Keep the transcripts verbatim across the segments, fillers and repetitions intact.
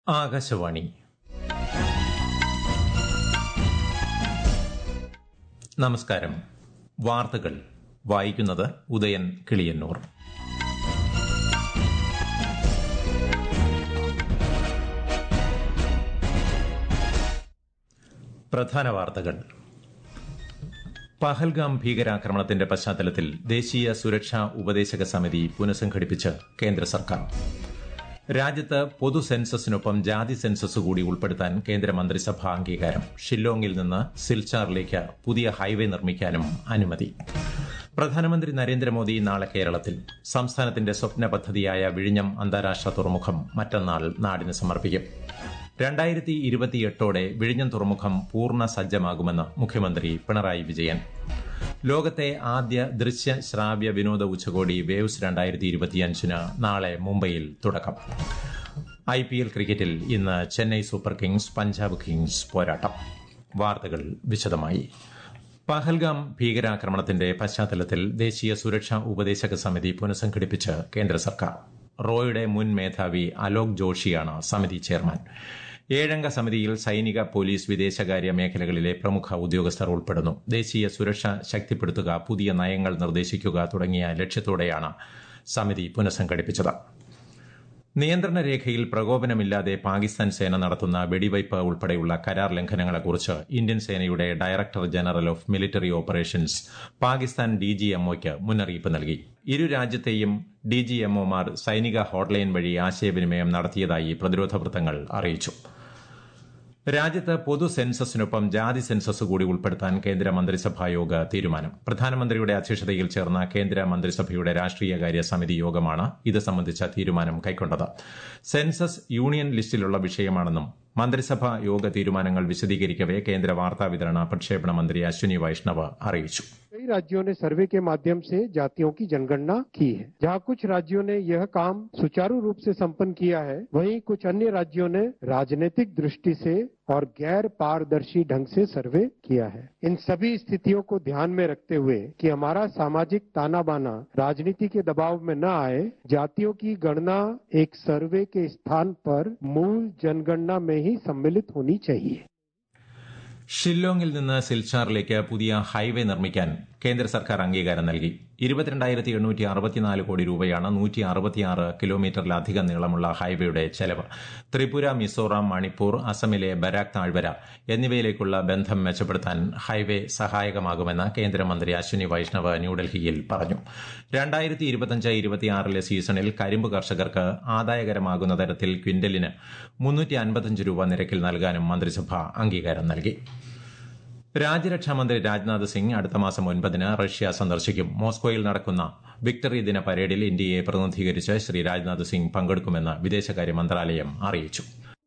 ആകാശവാണി. നമസ്കാരം. വാർത്തകൾ വായിക്കുന്നത് ഉദയൻ കിളിയന്നൂർ. പ്രധാന വാർത്തകൾ. പഹൽഗാം ഭീകരാക്രമണത്തിന്റെ പശ്ചാത്തലത്തിൽ ദേശീയ സുരക്ഷാ ഉപദേശക സമിതി പുനഃസംഘടിപ്പിച്ച് കേന്ദ്ര സർക്കാർ. രാജ്യത്ത് പൊതു സെൻസസിനൊപ്പം ജാതി സെൻസസ് കൂടി ഉൾപ്പെടുത്താൻ കേന്ദ്രമന്ത്രിസഭാ അംഗീകാരം. ഷില്ലോങ്ങിൽ നിന്ന് സിൽച്ചാറിലേക്ക് പുതിയ ഹൈവേ നിർമ്മിക്കാനും അനുമതി. പ്രധാനമന്ത്രി നരേന്ദ്രമോദി നാളെ കേരളത്തിൽ. സംസ്ഥാനത്തിന്റെ സ്വപ്ന പദ്ധതിയായ വിഴിഞ്ഞം അന്താരാഷ്ട്ര തുറമുഖം മറ്റന്നാൾ നാടിന് സമർപ്പിക്കും. രണ്ടായിരത്തി ഇരുപത്തിയെട്ടോടെ വിഴിഞ്ഞം തുറമുഖം പൂർണ്ണ സജ്ജമാകുമെന്ന് മുഖ്യമന്ത്രി പിണറായി വിജയൻ. ലോകത്തെ ആദ്യ ദൃശ്യ ശ്രാവ്യ വിനോദ ഉച്ചകോടി വേവ്സ് രണ്ടായിരത്തി ഇരുപത്തിയഞ്ചിന് നാളെ മുംബൈയിൽ തുടക്കം. ഐ പി എൽ ക്രിക്കറ്റിൽ ഇന്ന് Chennai Super Kings Punjab Kings പോരാട്ടം. വാർത്തകൾ വിശദമായി. പഹൽഗാം ഭീകരാക്രമണത്തിന്റെ പശ്ചാത്തലത്തിൽ ദേശീയ സുരക്ഷാ ഉപദേശക സമിതി പുനഃസംഘടിപ്പിച്ച് കേന്ദ്ര സർക്കാർ. റോയുടെ മുൻ മേധാവി അലോക് ജോഷിയാണ് സമിതി ചെയർമാൻ. ഏഴംഗ സമിതിയിൽ സൈനിക, പോലീസ്, വിദേശകാര്യ മേഖലകളിലെ പ്രമുഖ ഉദ്യോഗസ്ഥർ ഉൾപ്പെടുന്നു. ദേശീയ സുരക്ഷ ശക്തിപ്പെടുത്തുക, പുതിയ നയങ്ങൾ നിർദ്ദേശിക്കുക തുടങ്ങിയ ലക്ഷ്യത്തോടെയാണ് സമിതി പുനഃസംഘടിപ്പിച്ചത്. നിയന്ത്രണ രേഖയിൽ പ്രകോപനമില്ലാതെ പാകിസ്ഥാൻ സേന നടത്തുന്ന വെടിവയ്പ് ഉൾപ്പെടെയുള്ള കരാർ ലംഘനങ്ങളെക്കുറിച്ച് ഇന്ത്യൻ സേനയുടെ director general of military operations Pakistan ഡിജിഎംഒയ്ക്ക് മുന്നറിയിപ്പ് നൽകി. ഇരു രാജ്യത്തെയും ഡിജിഎംഒമാർ സൈനിക ഹോട്ട്ലൈൻ വഴി ആശയവിനിമയം നടത്തിയതായി പ്രതിരോധ വൃത്തങ്ങൾ അറിയിച്ചു. രാജ്യത്ത് പൊതു സെൻസസിനൊപ്പം ജാതി സെൻസസ് കൂടി ഉൾപ്പെടുത്താൻ കേന്ദ്ര മന്ത്രിസഭായോഗ തീരുമാനം. പ്രധാനമന്ത്രിയുടെ അധ്യക്ഷതയിൽ ചേർന്ന കേന്ദ്ര മന്ത്രിസഭയുടെ രാഷ്ട്രീയകാര്യ സമിതി യോഗമാണ് ഇത് സംബന്ധിച്ച തീരുമാനം കൈക്കൊണ്ടത്. സെൻസസ് യൂണിയൻ ലിസ്റ്റിലുള്ള വിഷയമാണെന്നും മന്ത്രിസഭാ യോഗ തീരുമാനങ്ങൾ വിശദീകരിക്കവെ കേന്ദ്ര വാർത്താവിതരണ പ്രക്ഷേപണ മന്ത്രി അശ്വിനി വൈഷ്ണവ് അറിയിച്ചു. कई राज्यों ने सर्वे के माध्यम से जातियों की जनगणना की है. जहां कुछ राज्यों ने यह काम सुचारू रूप से संपन्न किया है, वहीं कुछ अन्य राज्यों ने राजनीतिक दृष्टि से और गैर पारदर्शी ढंग से सर्वे किया है. इन सभी स्थितियों को ध्यान में रखते हुए कि हमारा सामाजिक ताना बाना राजनीति के दबाव में न आए, जातियों की गणना एक सर्वे के स्थान पर मूल जनगणना में ही सम्मिलित होनी चाहिए. ഷില്ലോങ്ങിൽ നിന്ന് സിൽച്ചാറിലേക്ക് പുതിയ ഹൈവേ നിർമ്മിക്കാൻ കേന്ദ്ര സർക്കാർ അംഗീകാരം നൽകി. ഇരുപത്തിരണ്ടായിരത്തി എണ്ണൂറ്റി അറുപത്തിനാല് കോടി രൂപയാണ് നൂറ്റി അറുപത്തിയാറ് കിലോമീറ്ററിലധികം നീളമുള്ള ഹൈവേയുടെ ചെലവ്. ത്രിപുര, മിസോറാം, മണിപ്പൂർ, അസമിലെ ബരാക് താഴ്വര എന്നിവയിലേക്കുള്ള ബന്ധം മെച്ചപ്പെടുത്താൻ ഹൈവേ സഹായകമാകുമെന്ന് കേന്ദ്രമന്ത്രി അശ്വിനി വൈഷ്ണവ് ന്യൂഡൽഹിയിൽ പറഞ്ഞു. രണ്ടായിരത്തി ഇരുപത്തിയഞ്ച് ഇരുപത്തിയാറിലെ സീസണിൽ കരിമ്പ് കർഷകർക്ക് ആദായകരമാകുന്ന തരത്തിൽ ക്വിന്റലിന് മുന്നൂറ്റി അൻപത്തിയഞ്ച് രൂപ നിരക്കിൽ നൽകാനും മന്ത്രിസഭ അംഗീകാരം നൽകി. രാജ്യരക്ഷാമന്ത്രി രാജ്നാഥ് സിംഗ് അടുത്ത മാസം ഒൻപതിന് റഷ്യ സന്ദർശിക്കും. മോസ്കോയിൽ നടക്കുന്ന വിക്ടറി ദിന പരേഡിൽ ഇന്ത്യയെ പ്രതിനിധീകരിച്ച് ശ്രീ രാജ്നാഥ് സിംഗ് പങ്കെടുക്കുമെന്ന് വിദേശകാര്യ മന്ത്രാലയം അറിയിച്ചു.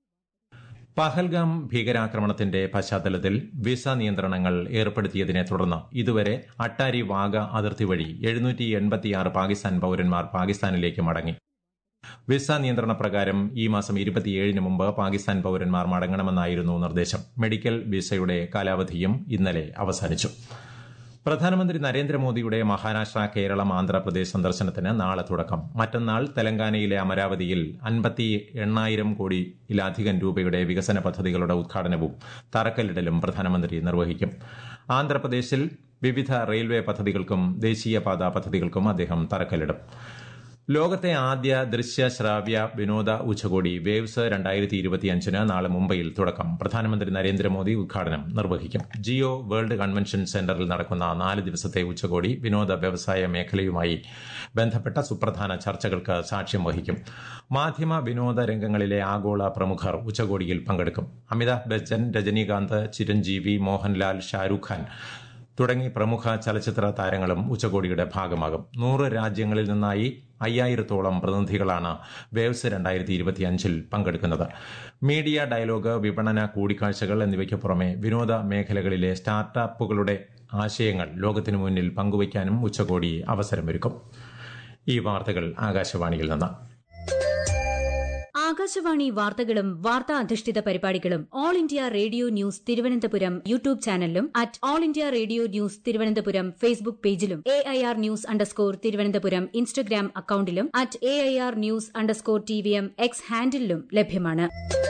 പഹൽഗാം ഭീകരാക്രമണത്തിന്റെ പശ്ചാത്തലത്തിൽ വിസ നിയന്ത്രണങ്ങൾ ഏർപ്പെടുത്തിയതിനെ തുടർന്ന് ഇതുവരെ അട്ടാരി വാഗ അതിർത്തി വഴി എഴുന്നൂറ്റി എൺപത്തിയാറ് പാകിസ്ഥാൻ പൌരന്മാർ പാകിസ്ഥാനിലേക്ക് മടങ്ങി. വിസ നിയന്ത്രണ പ്രകാരം ഈ മാസം ഇരുപത്തിയേഴിന് മുമ്പ് പാകിസ്ഥാൻ പൌരന്മാർ മടങ്ങണമെന്നായിരുന്നു നിർദ്ദേശം. മെഡിക്കൽ വിസയുടെ കാലാവധിയും ഇന്നലെ അവസാനിച്ചു. പ്രധാനമന്ത്രി നരേന്ദ്രമോദിയുടെ മഹാരാഷ്ട്ര, കേരളം, ആന്ധ്രാപ്രദേശ് സന്ദർശനത്തിന് നാളെ തുടക്കം. മറ്റന്നാൾ തെലങ്കാനയിലെ അമരാവതിയിൽ അൻപത്തി എണ്ണായിരം കോടിയിലധികം രൂപയുടെ വികസന പദ്ധതികളുടെ ഉദ്ഘാടനവും തറക്കല്ലിടലും പ്രധാനമന്ത്രി നിർവഹിക്കും. ആന്ധ്രാപ്രദേശിൽ വിവിധ റെയിൽവേ പദ്ധതികൾക്കും ദേശീയപാതാ പദ്ധതികൾക്കും അദ്ദേഹം തറക്കല്ലിടും. ലോകത്തെ ആദ്യ ദൃശ്യ ശ്രാവ്യ വിനോദ ഉച്ചകോടി വേവ്സ് രണ്ടായിരത്തി ഇരുപത്തിയഞ്ചിന് നാളെ മുംബൈയിൽ തുടക്കം. പ്രധാനമന്ത്രി നരേന്ദ്രമോദി ഉദ്ഘാടനം നിർവഹിക്കും. ജിയോ വേൾഡ് കൺവെൻഷൻ സെന്ററിൽ നടക്കുന്ന നാല് ദിവസത്തെ ഉച്ചകോടി വിനോദ വ്യവസായ മേഖലയുമായി ബന്ധപ്പെട്ട സുപ്രധാന ചർച്ചകൾക്ക് സാക്ഷ്യം വഹിക്കും. മാധ്യമ വിനോദ രംഗങ്ങളിലെ ആഗോള പ്രമുഖർ ഉച്ചകോടിയിൽ പങ്കെടുക്കും. അമിതാഭ് ബച്ചൻ, രജനീകാന്ത്, ചിരഞ്ജീവി, മോഹൻലാൽ, ഷാരൂഖ് ഖാൻ തുടങ്ങി പ്രമുഖ ചലച്ചിത്ര താരങ്ങളും ഉച്ചകോടിയുടെ ഭാഗമാകും. നൂറ് രാജ്യങ്ങളിൽ നിന്നായി അയ്യായിരത്തോളം പ്രതിനിധികളാണ് വേവ്സ് രണ്ടായിരത്തി ഇരുപത്തിയഞ്ചിൽ പങ്കെടുക്കുന്നത്. മീഡിയ ഡയലോഗ്, വിപണന കൂടിക്കാഴ്ചകൾ എന്നിവയ്ക്ക് പുറമെ വിനോദ മേഖലകളിലെ സ്റ്റാർട്ടപ്പുകളുടെ ആശയങ്ങൾ ലോകത്തിനു മുന്നിൽ പങ്കുവയ്ക്കാനും ഉച്ചകോടി അവസരമൊരുക്കും. ഈ വാർത്തകൾ ആകാശവാണിയിൽ നിന്ന്. ആകാശവാണി വാർത്തകളും വാർത്താ അധിഷ്ഠിത പരിപാടികളും all India radio news Thiruvananthapuram YouTube ചാനലിലും at all India radio news Thiruvananthapuram Facebook പേജിലും A I R news underscore Thiruvananthapuram Instagram അക്കൌണ്ടിലും at A I R news underscore T V M X ഹാൻഡിലും ലഭ്യമാണ്.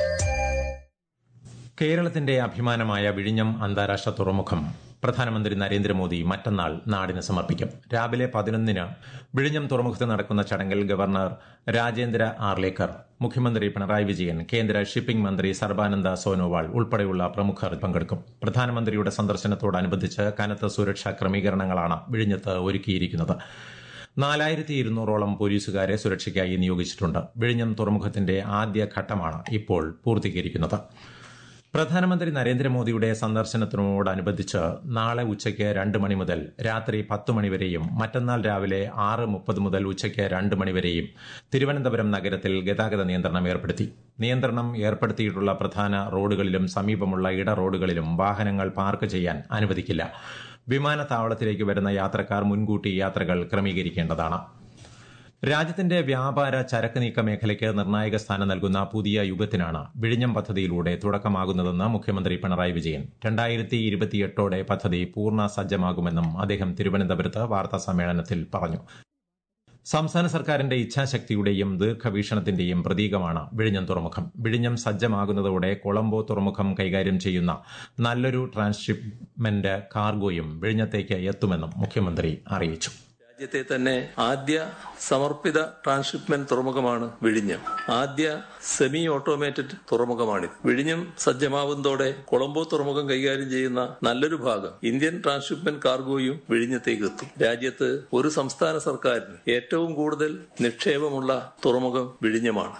കേരളത്തിന്റെ അഭിമാനമായ വിഴിഞ്ഞം അന്താരാഷ്ട്ര തുറമുഖം പ്രധാനമന്ത്രി നരേന്ദ്രമോദി മറ്റന്നാൾ നാടിന് സമർപ്പിക്കും. രാവിലെ പതിനൊന്നിന് വിഴിഞ്ഞം തുറമുഖത്ത് നടക്കുന്ന ചടങ്ങിൽ ഗവർണർ രാജേന്ദ്ര ആർലേക്കർ, മുഖ്യമന്ത്രി പിണറായി വിജയൻ, കേന്ദ്ര ഷിപ്പിംഗ് മന്ത്രി സർബാനന്ദ സോനോവാൾ ഉൾപ്പെടെയുള്ള പ്രമുഖർ പങ്കെടുക്കും. പ്രധാനമന്ത്രിയുടെ സന്ദർശനത്തോടനുബന്ധിച്ച് കനത്ത സുരക്ഷാ ക്രമീകരണങ്ങളാണ് വിഴിഞ്ഞത്ത് ഒരുക്കിയിരിക്കുന്നത്. നാലായിരത്തി ഇരുന്നൂറോളം പോലീസുകാരെ സുരക്ഷയ്ക്കായി നിയോഗിച്ചിട്ടുണ്ട്. വിഴിഞ്ഞം തുറമുഖത്തിന്റെ ആദ്യഘട്ടമാണ് ഇപ്പോൾ പൂർത്തീകരിക്കുന്നത്. പ്രധാനമന്ത്രി നരേന്ദ്രമോദിയുടെ സന്ദർശനത്തിനോടനുബന്ധിച്ച് നാളെ ഉച്ചയ്ക്ക് രണ്ട് മണി മുതൽ രാത്രി പത്ത് മണിവരെയും മറ്റന്നാൾ രാവിലെ ആറ് മുപ്പത് മുതൽ ഉച്ചയ്ക്ക് രണ്ട് മണിവരെയും തിരുവനന്തപുരം നഗരത്തിൽ ഗതാഗത നിയന്ത്രണം ഏർപ്പെടുത്തി. നിയന്ത്രണം ഏർപ്പെടുത്തിയിട്ടുള്ള പ്രധാന റോഡുകളിലും സമീപമുള്ള ഇട റോഡുകളിലും വാഹനങ്ങൾ പാർക്ക് ചെയ്യാൻ അനുവദിക്കില്ല. വിമാനത്താവളത്തിലേക്ക് വരുന്ന യാത്രക്കാർ മുൻകൂട്ടി യാത്രകൾ ക്രമീകരിക്കേണ്ടതാണ്. രാജ്യത്തിന്റെ വ്യാപാര ചരക്ക് നീക്ക മേഖലയ്ക്ക് നിർണായക സ്ഥാനം നൽകുന്ന പുതിയ യുഗത്തിനാണ് വിഴിഞ്ഞം പദ്ധതിയിലൂടെ തുടക്കമാകുന്നതെന്ന് മുഖ്യമന്ത്രി പിണറായി വിജയൻ. രണ്ടായിരത്തി ഇരുപത്തിയെട്ടോടെ പദ്ധതി പൂർണ്ണ സജ്ജമാകുമെന്നും അദ്ദേഹം തിരുവനന്തപുരത്ത് വാർത്താസമ്മേളനത്തിൽ പറഞ്ഞു. സംസ്ഥാന സർക്കാരിന്റെ ഇച്ഛാശക്തിയുടെയും ദീർഘവീക്ഷണത്തിന്റെയും പ്രതീകമാണ് വിഴിഞ്ഞം തുറമുഖം. വിഴിഞ്ഞം സജ്ജമാകുന്നതോടെ കൊളംബോ തുറമുഖം കൈകാര്യം ചെയ്യുന്ന നല്ലൊരു ട്രാൻസ്ഷിപ്മെന്റ് കാർഗോയും വിഴിഞ്ഞത്തേക്ക് എത്തുമെന്നും മുഖ്യമന്ത്രി അറിയിച്ചു. രാജ്യത്തെ തന്നെ ആദ്യ സമർപ്പിത ട്രാൻസ്ഷിപ്മെന്റ് തുറമുഖമാണ് വിഴിഞ്ഞം. ആദ്യ സെമി ഓട്ടോമേറ്റഡ് തുറമുഖമാണിത്. വിഴിഞ്ഞം സജ്ജമാവുന്നതോടെ കൊളംബോ തുറമുഖം കൈകാര്യം ചെയ്യുന്ന നല്ലൊരു ഭാഗം ഇന്ത്യൻ ട്രാൻസ്ഷിപ്മെന്റ് കാർഗോയും വിഴിഞ്ഞത്തേക്ക് എത്തും. രാജ്യത്ത് ഒരു സംസ്ഥാന സർക്കാരിന് ഏറ്റവും കൂടുതൽ നിക്ഷേപമുള്ള തുറമുഖം വിഴിഞ്ഞമാണ്.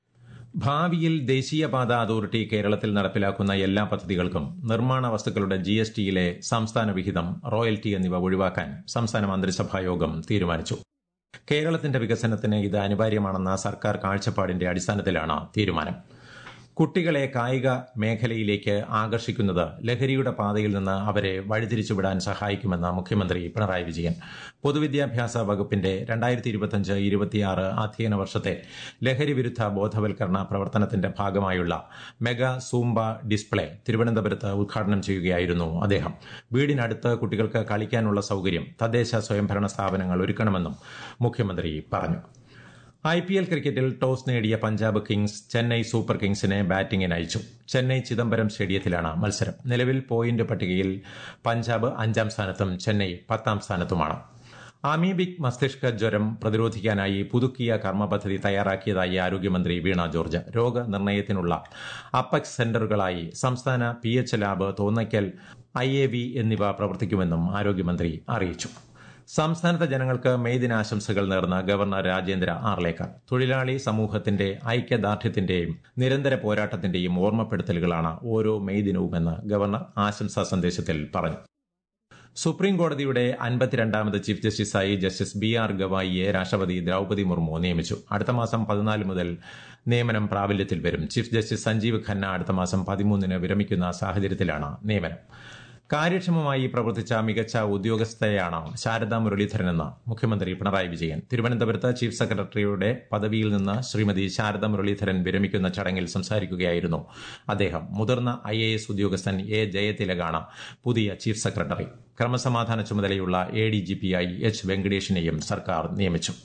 ഭാവിയിൽ ദേശീയപാത അതോറിറ്റി കേരളത്തിൽ നടപ്പിലാക്കുന്ന എല്ലാ പദ്ധതികൾക്കും നിർമ്മാണ വസ്തുക്കളുടെ ജി എസ് ടിയിലെ സംസ്ഥാന വിഹിതം, റോയൽറ്റി എന്നിവ ഒഴിവാക്കാൻ സംസ്ഥാന മന്ത്രിസഭാ യോഗം തീരുമാനിച്ചു. കേരളത്തിന്റെ വികസനത്തിന് ഇത് അനിവാര്യമാണെന്ന സർക്കാർ കാഴ്ചപ്പാടിന്റെ അടിസ്ഥാനത്തിലാണ് തീരുമാനം. കുട്ടികളെ കായിക മേഖലയിലേക്ക് ആകർഷിക്കുന്നത് ലഹരിയുടെ പാതയിൽ നിന്ന് അവരെ വഴിതിരിച്ചുവിടാൻ സഹായിക്കുമെന്ന് മുഖ്യമന്ത്രി പിണറായി വിജയൻ. പൊതുവിദ്യാഭ്യാസ വകുപ്പിന്റെ രണ്ടായിരത്തി ഇരുപത്തിയഞ്ച് ഇരുപത്തിയാറ് അധ്യയന വർഷത്തെ ലഹരി വിരുദ്ധ ബോധവൽക്കരണ പ്രവർത്തനത്തിന്റെ ഭാഗമായുള്ള മെഗാ സൂംബ ഡിസ്പ്ലേ തിരുവനന്തപുരത്ത് ഉദ്ഘാടനം ചെയ്യുകയായിരുന്നു അദ്ദേഹം. വീടിനടുത്ത് കുട്ടികൾക്ക് കളിക്കാനുള്ള സൌകര്യം തദ്ദേശ സ്വയംഭരണ സ്ഥാപനങ്ങൾ ഒരുക്കണമെന്നും മുഖ്യമന്ത്രി പറഞ്ഞു. ഐ പി എൽ ക്രിക്കറ്റിൽ ടോസ് നേടിയ പഞ്ചാബ് കിങ്സ് ചെന്നൈ സൂപ്പർ കിങ്സിനെ ബാറ്റിംഗിന് അയച്ചു. ചെന്നൈ ചിദംബരം സ്റ്റേഡിയത്തിലാണ് മത്സരം. നിലവിൽ പോയിന്റ് പട്ടികയിൽ പഞ്ചാബ് അഞ്ചാം സ്ഥാനത്തും ചെന്നൈ പത്താം സ്ഥാനത്തുമാണ്. അമീബിക് മസ്തിഷ്ക ജ്വരം പ്രതിരോധിക്കാനായി പുതുക്കിയ കർമ്മ പദ്ധതി തയ്യാറാക്കിയതായി ആരോഗ്യമന്ത്രി വീണ ജോർജ്. രോഗനിർണയത്തിനുള്ള അപ്പക്സ് സെന്ററുകളായി സംസ്ഥാന P H lab, Thonnakkal I A V എന്നിവ പ്രവർത്തിക്കുമെന്നും ആരോഗ്യമന്ത്രി അറിയിച്ചു. സംസ്ഥാനത്തെ ജനങ്ങൾക്ക് മെയ് ദിനാശംസകൾ നേർന്ന ഗവർണർ രാജേന്ദ്ര ആർലേക്കർ. തൊഴിലാളി സമൂഹത്തിന്റെ ഐക്യദാർഢ്യത്തിന്റെയും നിരന്തര പോരാട്ടത്തിന്റെയും ഓർമ്മപ്പെടുത്തലുകളാണ് ഓരോ മെയ് ദിനവുമെന്ന് ഗവർണർ ആശംസാ സന്ദേശത്തിൽ പറഞ്ഞു. സുപ്രീം കോടതിയുടെ അൻപത്തിരണ്ടാമത് ചീഫ് ജസ്റ്റിസായി ജസ്റ്റിസ് ബി ആർ ഗവായിയെ രാഷ്ട്രപതി ദ്രൌപദി മുർമു നിയമിച്ചു. അടുത്ത മാസം പതിനാല് മുതൽ നിയമനം പ്രാബല്യത്തിൽ വരും. ചീഫ് ജസ്റ്റിസ് സഞ്ജീവ് ഖന്ന അടുത്ത മാസം പതിമൂന്നിന് വിരമിക്കുന്ന സാഹചര്യത്തിലാണ് നിയമനം. കാര്യക്ഷമമായി പ്രവർത്തിച്ച മികച്ച ഉദ്യോഗസ്ഥയാണ് ശാരദാ മുരളീധരനെന്ന് മുഖ്യമന്ത്രി പിണറായി വിജയൻ. തിരുവനന്തപുരത്ത് ചീഫ് സെക്രട്ടറിയുടെ പദവിയിൽ നിന്ന് ശ്രീമതി ശാരദാ മുരളീധരൻ വിരമിക്കുന്ന ചടങ്ങിൽ സംസാരിക്കുകയായിരുന്നു അദ്ദേഹം. മുതിർന്ന ഐ എ എസ് ഉദ്യോഗസ്ഥൻ എ ജയതിലകാണ് പുതിയ ചീഫ് സെക്രട്ടറി. ക്രമസമാധാന ചുമതലയുള്ള എ ഡി ജി പിയായി എച്ച് വെങ്കടേഷിനെയും സർക്കാർ നിയമിച്ചു.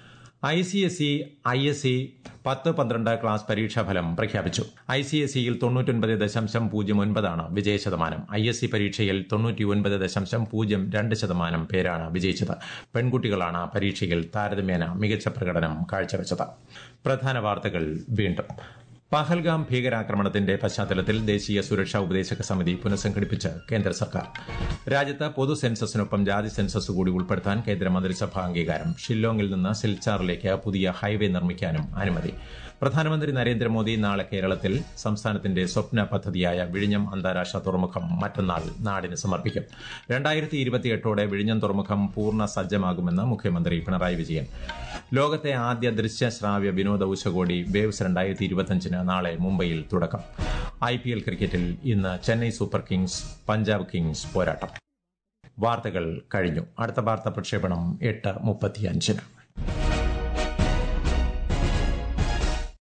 I C S E I S E പത്ത് പന്ത്രണ്ട് ക്ലാസ് പരീക്ഷാഫലം പ്രഖ്യാപിച്ചു. ഐ സി എസ് ഇയിൽ തൊണ്ണൂറ്റൊൻപത് ദശാംശം പൂജ്യം ഒൻപതാണ് വിജയ ശതമാനം. ഐ എസ് ഇ പരീക്ഷയിൽ തൊണ്ണൂറ്റിയൊൻപത് ദശാംശം പൂജ്യം രണ്ട് ശതമാനം പേരാണ് വിജയിച്ചത്. പെൺകുട്ടികളാണ് പരീക്ഷയിൽ താരതമ്യേന മികച്ച പ്രകടനം കാഴ്ചവെച്ചത്. പ്രധാന വാർത്തകൾ വീണ്ടും. പഹൽഗാം ഭീകരാക്രമണത്തിന്റെ പശ്ചാത്തലത്തിൽ ദേശീയ സുരക്ഷാ ഉപദേശക സമിതി പുനഃസംഘടിപ്പിച്ച് കേന്ദ്ര സർക്കാർ. രാജ്യത്ത് പൊതു സെൻസസിനൊപ്പം ജാതി സെൻസസ് കൂടി ഉൾപ്പെടുത്താൻ കേന്ദ്ര മന്ത്രിസഭാ അംഗീകാരം. ഷില്ലോങ്ങിൽ നിന്ന് സിൽച്ചാറിലേക്ക് പുതിയ ഹൈവേ നിർമ്മിക്കാനും അനുമതി. പ്രധാനമന്ത്രി നരേന്ദ്രമോദി നാളെ കേരളത്തിൽ സംസ്ഥാനത്തിന്റെ സ്വപ്ന പദ്ധതിയായ വിഴിഞ്ഞം അന്താരാഷ്ട്ര തുറമുഖം മറ്റന്നാൾ നാടിന് സമർപ്പിക്കും. രണ്ടായിരത്തി ഇരുപത്തിയെട്ടോടെ വിഴിഞ്ഞം തുറമുഖം പൂർണ്ണ സജ്ജമാകുമെന്ന് മുഖ്യമന്ത്രി പിണറായി വിജയൻ. ലോകത്തെ ആദ്യ ദൃശ്യ ശ്രാവ്യ വിനോദ ഉച്ചകോടി വേവ്സ് രണ്ടായിരത്തി ഇരുപത്തിയഞ്ചിന് നാളെ മുംബൈയിൽ തുടക്കം. ഐ പി എൽ ക്രിക്കറ്റിൽ ഇന്ന് Chennai Super Kings Punjab Kings പോരാട്ടം. വാർത്തകൾ കഴിഞ്ഞു. അടുത്ത വാർത്താ പ്രക്ഷേപണം എട്ട് മുപ്പത്തിയഞ്ചിന്.